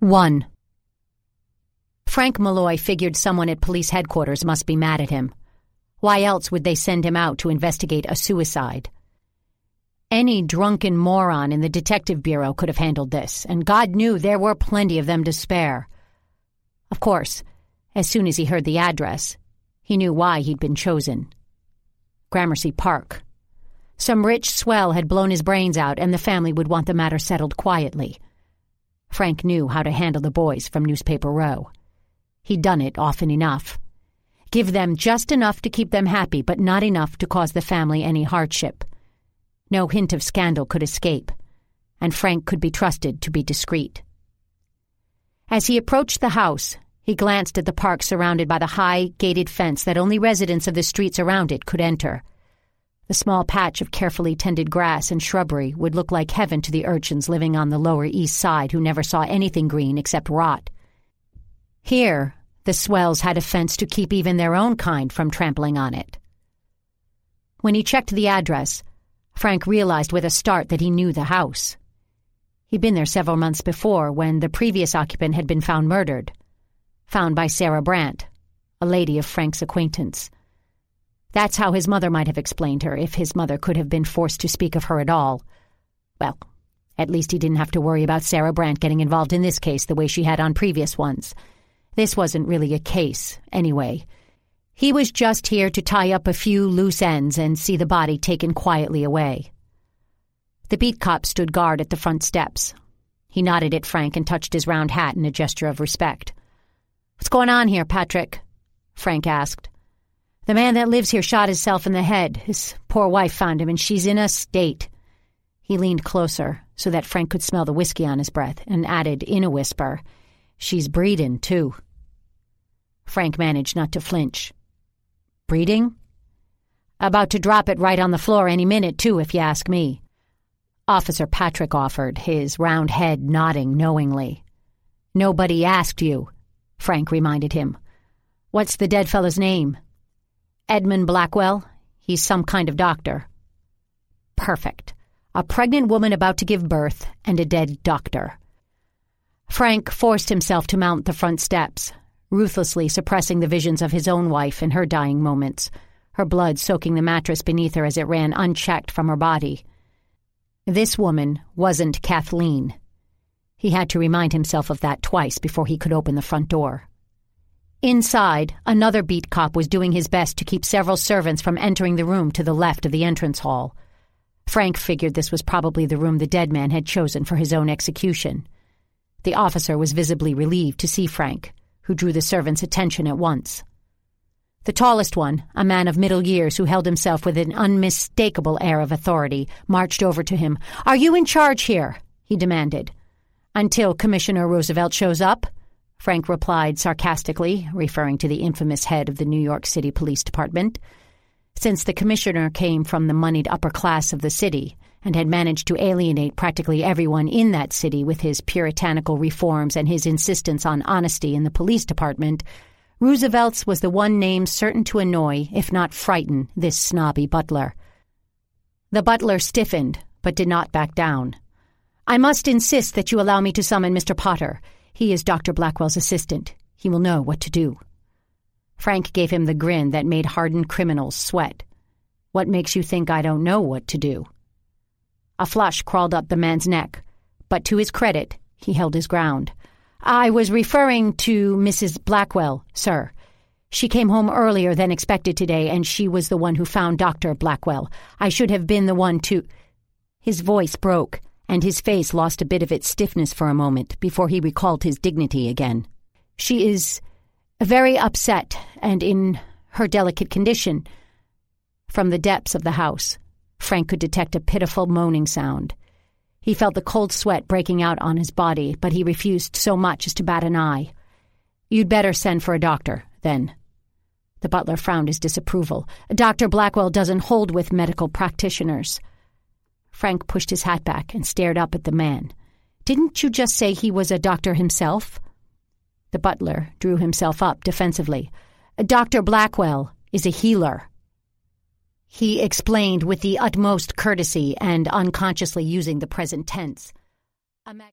1. Frank Malloy figured someone at police headquarters must be mad at him. Why else would they send him out to investigate a suicide? Any drunken moron in the detective bureau could have handled this, and God knew there were plenty of them to spare. Of course, as soon as he heard the address, he knew why he'd been chosen. Gramercy Park. Some rich swell had blown his brains out, and the family would want the matter settled quietly. Frank knew how to handle the boys from Newspaper Row. He'd done it often enough. Give them just enough to keep them happy, but not enough to cause the family any hardship. No hint of scandal could escape, and Frank could be trusted to be discreet. As he approached the house, he glanced at the park surrounded by the high, gated fence that only residents of the streets around it could enter. The small patch of carefully tended grass and shrubbery would look like heaven to the urchins living on the Lower East Side who never saw anything green except rot. Here, the swells had a fence to keep even their own kind from trampling on it. When he checked the address, Frank realized with a start that he knew the house. He'd been there several months before when the previous occupant had been found murdered. Found by Sarah Brandt, a lady of Frank's acquaintance. That's how his mother might have explained her, if his mother could have been forced to speak of her at all. Well, at least he didn't have to worry about Sarah Brandt getting involved in this case the way she had on previous ones. This wasn't really a case, anyway. He was just here to tie up a few loose ends and see the body taken quietly away. The beat cop stood guard at the front steps. He nodded at Frank and touched his round hat in a gesture of respect. "What's going on here, Patrick?" Frank asked. "The man that lives here shot himself in the head. His poor wife found him, and she's in a state." He leaned closer so that Frank could smell the whiskey on his breath and added in a whisper, "She's breeding, too." Frank managed not to flinch. "Breeding?" "About to drop it right on the floor any minute, too, if you ask me." Officer Patrick offered, his round head nodding knowingly. "Nobody asked you," Frank reminded him. "What's the dead fellow's name?" "Edmund Blackwell. He's some kind of doctor." "Perfect. A pregnant woman about to give birth and a dead doctor." Frank forced himself to mount the front steps, ruthlessly suppressing the visions of his own wife in her dying moments, her blood soaking the mattress beneath her as it ran unchecked from her body. This woman wasn't Kathleen. He had to remind himself of that twice before he could open the front door. Inside, another beat cop was doing his best to keep several servants from entering the room to the left of the entrance hall. Frank figured this was probably the room the dead man had chosen for his own execution. The officer was visibly relieved to see Frank, who drew the servants' attention at once. The tallest one, a man of middle years who held himself with an unmistakable air of authority, marched over to him. "Are you in charge here?" he demanded. "Until Commissioner Roosevelt shows up," Frank replied sarcastically, referring to the infamous head of the New York City Police Department. Since the commissioner came from the moneyed upper class of the city and had managed to alienate practically everyone in that city with his puritanical reforms and his insistence on honesty in the police department, Roosevelt's was the one name certain to annoy, if not frighten, this snobby butler. The butler stiffened, but did not back down. "I must insist that you allow me to summon Mr. Potter. He is Dr. Blackwell's assistant. He will know what to do." Frank gave him the grin that made hardened criminals sweat. "What makes you think I don't know what to do?" A flush crawled up the man's neck, but to his credit, he held his ground. "I was referring to Mrs. Blackwell, sir. She came home earlier than expected today, and she was the one who found Dr. Blackwell. I should have been the one to—" His voice broke, and his face lost a bit of its stiffness for a moment before he recalled his dignity again. "She is very upset and in her delicate condition." From the depths of the house, Frank could detect a pitiful moaning sound. He felt the cold sweat breaking out on his body, but he refused so much as to bat an eye. "You'd better send for a doctor, then." The butler frowned his disapproval. "Dr. Blackwell doesn't hold with medical practitioners." Frank pushed his hat back and stared up at the man. "Didn't you just say he was a doctor himself?" The butler drew himself up defensively. "Dr. Blackwell is a healer," he explained with the utmost courtesy and unconsciously using the present tense.